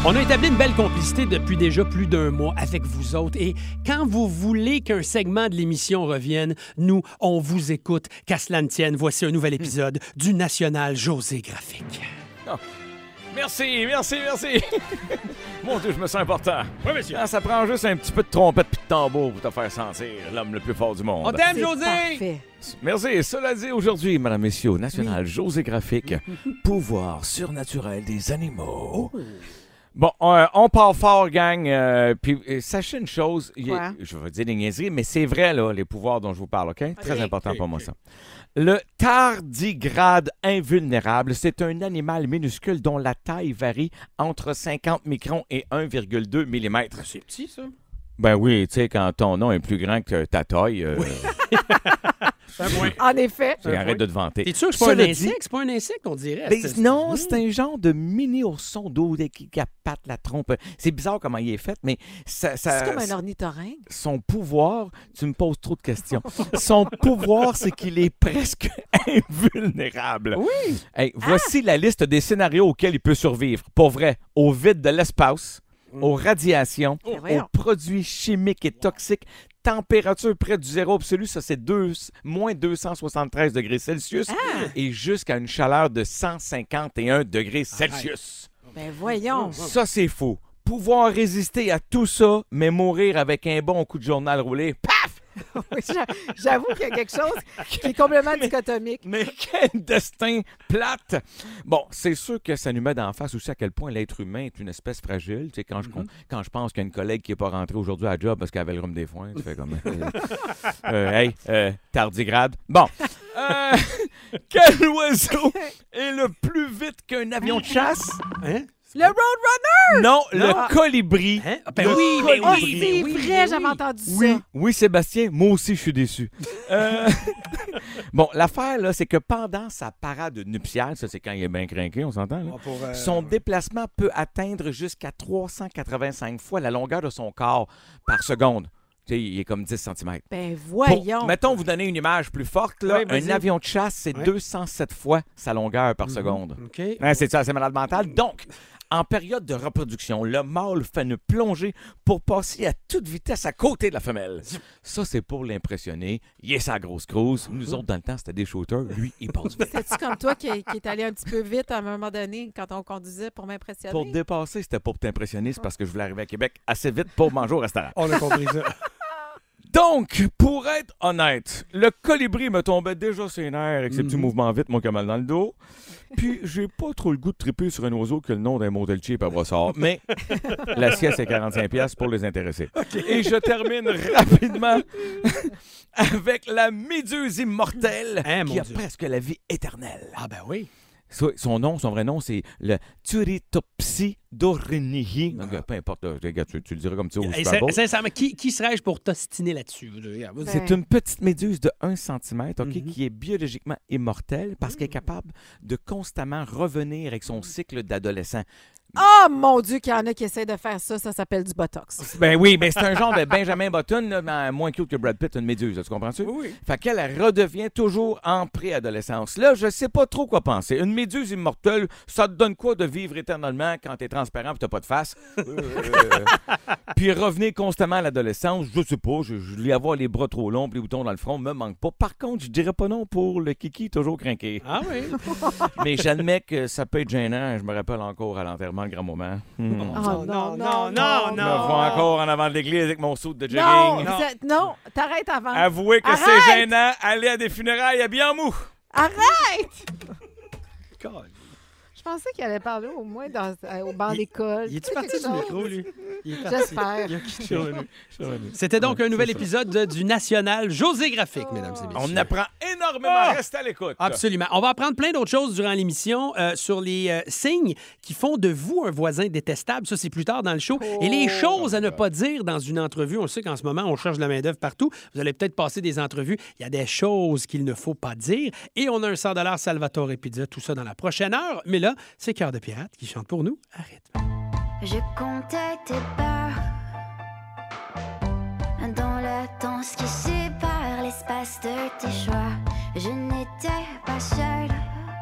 On a établi une belle complicité depuis déjà plus d'un mois avec vous autres. Et quand vous voulez qu'un segment de l'émission revienne, nous, on vous écoute. Qu'à cela ne tienne, voici un nouvel épisode du National José Graphique. Oh. Merci. Mon Dieu, je me sens important. Oui, monsieur. Ça prend juste un petit peu de trompette puis de tambour pour te faire sentir l'homme le plus fort du monde. On t'aime, C'est José! parfait. Merci. Cela dit, aujourd'hui, mesdames, messieurs, au National José Graphique, pouvoir surnaturel des animaux. Bon, on part fort, gang. Puis sachez une chose, je vais dire des niaiseries, mais c'est vrai, là, les pouvoirs dont je vous parle, OK? Très important pour moi, ça. Le tardigrade invulnérable, c'est un animal minuscule dont la taille varie entre 50 microns et 1,2 mm. C'est petit, ça. Ben oui, tu sais, quand ton nom est plus grand que ta taille, En effet. arrête de te vanter. T'es sûr que c'est pas un insecte? C'est pas un insecte, on dirait. Ben, non, c'est un genre de mini-ourson d'eau qui patte la trompe. C'est bizarre comment il est fait, mais ça C'est comme un ornithorynque. son pouvoir, tu me poses trop de questions. Son pouvoir, c'est qu'il est presque invulnérable. Oui. Hey, voici la liste des scénarios auxquels il peut survivre. Pour vrai, au vide de l'espace, aux radiations, Ben aux voyons. produits chimiques et toxiques, température près du zéro absolu, ça c'est moins 273 degrés Celsius et jusqu'à une chaleur de 151 degrés Celsius. Ben voyons. Ça, c'est faux. Pouvoir résister à tout ça, mais mourir avec un bon coup de journal roulé. Paf! Oui, j'avoue qu'il y a quelque chose qui est complètement dichotomique. Mais quel destin plate! Bon, c'est sûr que ça nous met d'en face aussi à quel point l'être humain est une espèce fragile. Tu sais, quand je pense qu'il y a une collègue qui n'est pas rentrée aujourd'hui à la job parce qu'elle avait le rhume des foins, tu fais comme... tardigrade. Bon. Quel oiseau est le plus vite qu'un avion de chasse? Hein? Le Roadrunner! Non, le colibri. Hein? Ah, ben Le oui, ben Ah, oui, c'est ben oui, vrai, ben j'avais oui. entendu Oui, ça. oui, Sébastien, moi aussi, je suis déçu. Bon, l'affaire, là, c'est que pendant sa parade nuptiale, ça, c'est quand il est bien crinqué, on s'entend, là, son déplacement peut atteindre jusqu'à 385 fois la longueur de son corps par seconde. Tu sais, il est comme 10 cm. Ben voyons. Mettons, vous donnez une image plus forte, là, Oui, vas-y. un avion de chasse, c'est 207 fois sa longueur par seconde. OK. Hein, c'est ça, c'est malade mental. Donc, en période de reproduction, le mâle fait une plongée pour passer à toute vitesse à côté de la femelle. Ça, c'est pour l'impressionner. Il est sa grosse cruise. Nous autres, dans le temps, c'était des shooters. Lui, il passe vite. C'est-tu comme toi qui est allé un petit peu vite à un moment donné quand on conduisait pour m'impressionner? Pour dépasser, c'était pas pour t'impressionner, c'est parce que je voulais arriver à Québec assez vite pour manger au restaurant. On a compris ça. Donc, pour être honnête, le colibri me tombait déjà ses nerfs avec ses petits mouvements vite, moi, qui a mal dans le dos. Puis, j'ai pas trop le goût de triper sur un oiseau que le nom d'un modèle cheap à brossard. Mais la sieste, c'est 45$ pour les intéressés. Et je termine rapidement avec la méduse immortelle Hein, mon qui a Dieu. presque la vie éternelle. Ah ben oui. Son vrai nom, c'est le Turritopsidornihi. Donc, peu importe, regarde, tu le diras comme ça au Hey, Super Bowl. sincèrement, qui serais-je pour t'ostiner là-dessus? Regarde, vas-y. C'est une petite méduse de 1 cm, qui est biologiquement immortelle parce qu'elle est capable de constamment revenir avec son cycle d'adolescent. Oh mon Dieu, qu'il y en a qui essaient de faire ça. Ça s'appelle du Botox. Ben oui, ben c'est un genre de Benjamin Button, là, mais moins cute que Brad Pitt, une méduse, là, tu comprends-tu? Oui. Fait qu'elle elle redevient toujours en préadolescence. Là, je sais pas trop quoi penser. Une méduse immortelle, ça te donne quoi de vivre éternellement quand t'es transparent et t'as pas de face? Puis revenir constamment à l'adolescence, je sais pas, je voulais avoir les bras trop longs, puis les boutons dans le front, me manque pas. Par contre, je dirais pas non pour le kiki toujours crinqué. Ah oui. Mais j'admets que ça peut être gênant. Je me rappelle encore à l'enterrement de grand-maman. Oh non, non, non, Je me vois encore en avant de l'église avec mon saut de jogging. Non, non, t'arrêtes avant. Avouez que Arrête! c'est gênant aller à des funérailles habillé en mou. Arrête! God. Je pensais qu'il allait parler au moins au banc d'école. Il est-tu Tu sais, parti quelque du chose. micro, lui? Il est parti. J'espère. Il a quitté. C'était donc un nouvel épisode du National José Graphique, mesdames et messieurs. On apprend énormément. Restez à l'écoute. Absolument. On va apprendre plein d'autres choses durant l'émission sur les signes qui font de vous un voisin détestable. Ça, c'est plus tard dans le show. Et les choses à ne pas dire dans une entrevue. On sait qu'en ce moment, on cherche de la main-d'œuvre partout. Vous allez peut-être passer des entrevues. Il y a des choses qu'il ne faut pas dire. Et on a un 100$ Salvatore Pizza. Tout ça dans la prochaine heure. Mais là, c'est Cœur de Pirate qui chante pour nous. Arrête. Je comptais tes pas dans la danse qui sépare l'espace de tes choix. Je n'étais pas seule.